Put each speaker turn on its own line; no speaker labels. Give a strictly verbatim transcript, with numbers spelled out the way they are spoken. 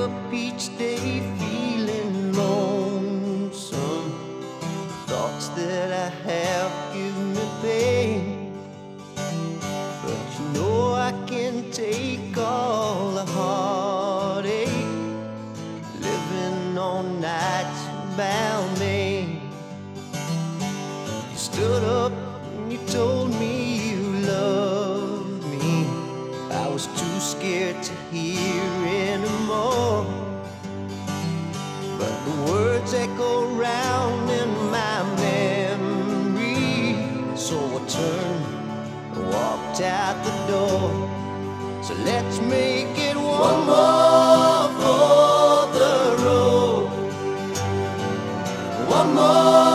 up each day feeling lonesome. Thoughts that I have give me pain, but you know I can take all the heartache, living on nights in Balmain. You stood up and you told